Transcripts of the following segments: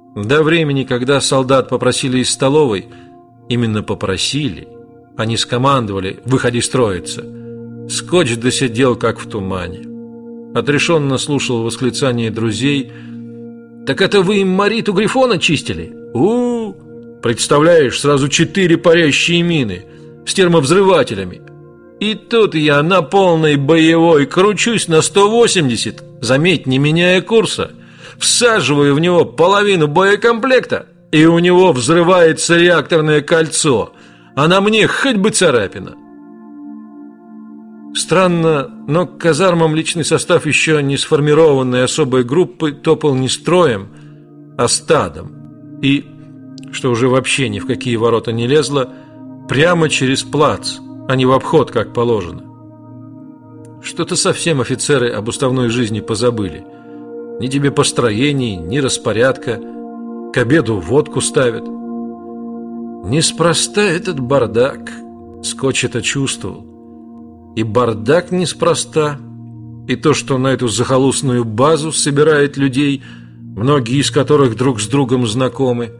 До времени, когда солдат попросили из столовой, именно попросили, а не скомандовали «выходи строиться», Скотч досидел как в тумане. Отрешенно слушал восклицания друзей. «Так это вы им Мариту Грифона чистили? Представляешь, сразу 4 парящие мины с термовзрывателями. И тут я на полной боевой кручусь на 180, заметь, не меняя курса, всаживаю в него половину боекомплекта, и у него взрывается реакторное кольцо, а на мне хоть бы царапина». Странно, но к казармам личный состав еще не сформированной особой группы топал не строем, а стадом. И, что уже вообще ни в какие ворота не лезло, прямо через плац, а не в обход, как положено. Что-то совсем офицеры об уставной жизни позабыли. Ни тебе построений, ни распорядка. К обеду водку ставят. Неспроста этот бардак. Скотч это чувствовал. И бардак неспроста, и то, что на эту захолустную базу собирает людей, многие из которых друг с другом знакомы.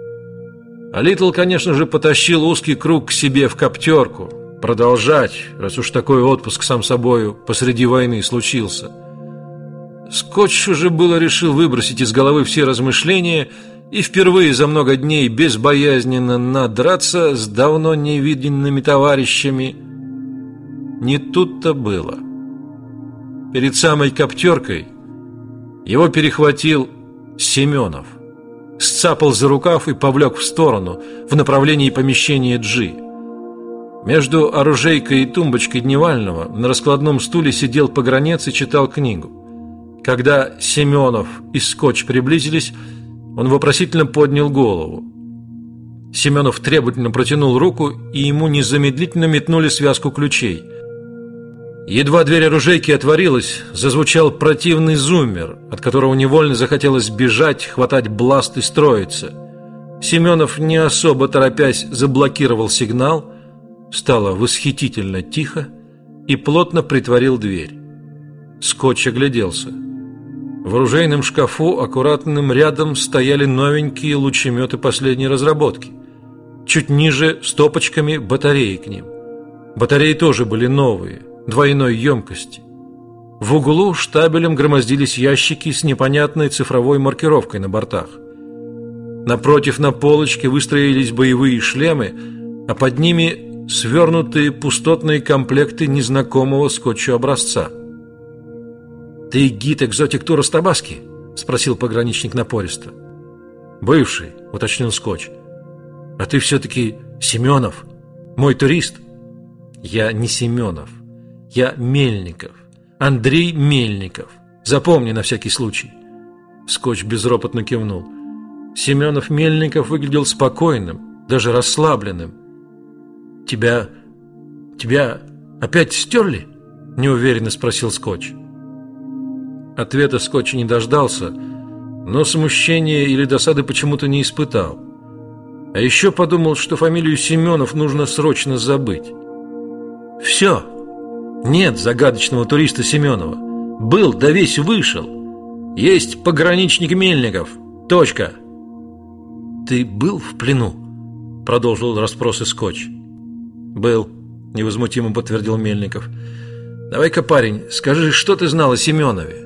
А Литл, конечно же, потащил узкий круг к себе в коптерку. Продолжать, раз уж такой отпуск сам собою посреди войны случился. Скотч уже было решил выбросить из головы все размышления и впервые за много дней безбоязненно надраться с давно невиденными товарищами. Не тут-то было. Перед самой коптеркой его перехватил Семенов, сцапал за рукав и повлек в сторону, в направлении помещения Джи. Между оружейкой и тумбочкой дневального на раскладном стуле сидел погранец и читал книгу. Когда Семенов и Скотч приблизились, он вопросительно поднял голову. Семенов требовательно протянул руку, и ему незамедлительно метнули связку ключей. Едва дверь оружейки отворилась, зазвучал противный зуммер, от которого невольно захотелось бежать, хватать бласт и строиться. Семенов, не особо торопясь, заблокировал сигнал, стало восхитительно тихо и плотно притворил дверь. Скотч огляделся. В оружейном шкафу аккуратным рядом стояли новенькие лучеметы последней разработки. Чуть ниже стопочками батареи к ним. Батареи тоже были новые, двойной емкости. В углу штабелем громоздились ящики с непонятной цифровой маркировкой на бортах. Напротив на полочке выстроились боевые шлемы, а под ними свернутые пустотные комплекты незнакомого Скотчу образца. «Ты гид экзотик тура Табаски?» – спросил пограничник напористо. «Бывший», – уточнил Скотч. «А ты все-таки Семенов, мой турист?» «Я не Семенов. Я Мельников, Андрей Мельников. Запомни на всякий случай». Скотч безропотно кивнул. Семенов Мельников выглядел спокойным, даже расслабленным. «Тебя опять стерли?» – неуверенно спросил Скотч. Ответа Скотч не дождался, но смущения или досады почему-то не испытал. А еще подумал, что фамилию Семенов нужно срочно забыть. «Все. Нет загадочного туриста Семенова. Был, да весь вышел. Есть пограничник Мельников. Точка». «Ты был в плену?» – продолжил расспросы Скотч. «Был», – невозмутимо подтвердил Мельников. «Давай-ка, парень, скажи, что ты знал о Семенове?»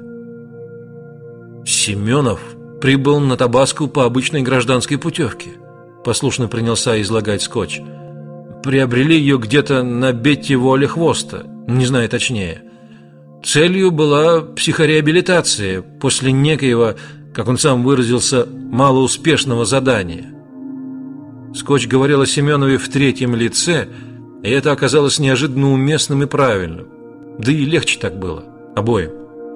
«Семенов прибыл на Табаску по обычной гражданской путевке», – послушно принялся излагать Скотч. «Приобрели ее где-то на Бетти Воле Хвоста, не знаю точнее. Целью была психореабилитация после некоего, как он сам выразился, малоуспешного задания». Скотч говорил о Семенове в третьем лице, и это оказалось неожиданно уместным и правильным. Да и легче так было обоим.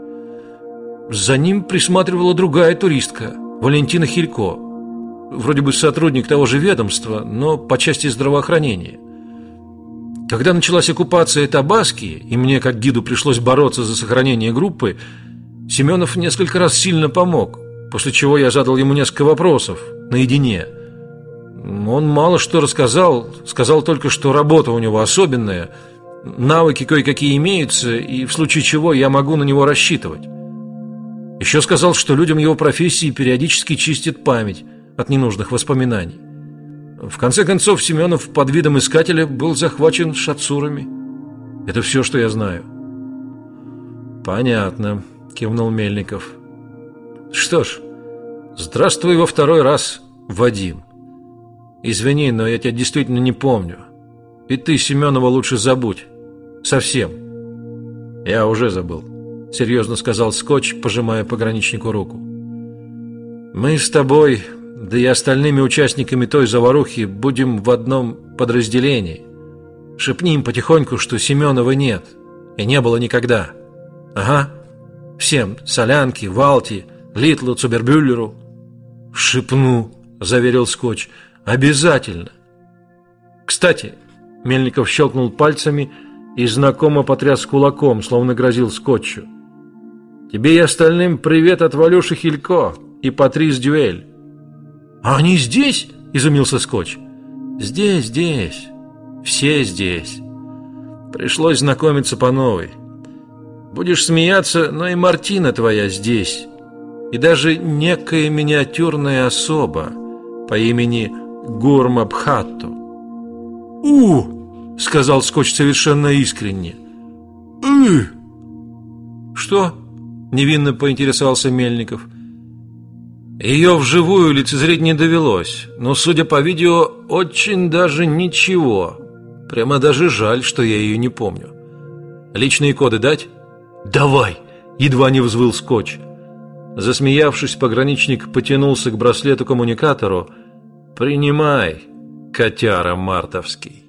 За ним присматривала другая туристка, Валентина Хилько. Вроде бы сотрудник того же ведомства, но по части здравоохранения. Когда началась оккупация Табаски, и мне, как гиду, пришлось бороться за сохранение группы, Семенов несколько раз сильно помог, после чего я задал ему несколько вопросов наедине. Он мало что рассказал, сказал только, что работа у него особенная, навыки кое-какие имеются, и в случае чего я могу на него рассчитывать. Еще сказал, что людям его профессии периодически чистит память от ненужных воспоминаний. В конце концов, Семенов под видом искателя был захвачен шатсурами. Это все, что я знаю. Понятно, кивнул Мельников. Что ж, здравствуй во второй раз, Вадим. Извини, но я тебя действительно не помню. И ты Семенова лучше забудь. Совсем. Я уже забыл, серьезно сказал Скотч, пожимая пограничнику руку. Мы с тобой, да и остальными участниками той заварухи будем в одном подразделении. Шепни им потихоньку, что Семенова нет и не было никогда. Ага. Всем: Солянке, Валти, Литлу, Цубербюллеру. Шепну, заверил Скотч. Обязательно. Кстати, Мельников щелкнул пальцами и знакомо потряс кулаком, словно грозил Скотчу. Тебе и остальным привет от Валюши Хилько и Патрис Дюэль. А они здесь? Изумился Скотч. Здесь. Все здесь. Пришлось знакомиться по новой. Будешь смеяться, но и Мартина твоя здесь. И даже некая миниатюрная особа по имени Гурма Бхатту. Сказал Скотч совершенно искренне. Что? Невинно поинтересовался Мельников. Ее вживую лицезреть не довелось, но, судя по видео, очень даже ничего. Прямо даже жаль, что я ее не помню. Личные коды дать? Давай! Едва не взвыл Скотч. Засмеявшись, пограничник потянулся к браслету-коммуникатору. Принимай, котяра мартовский.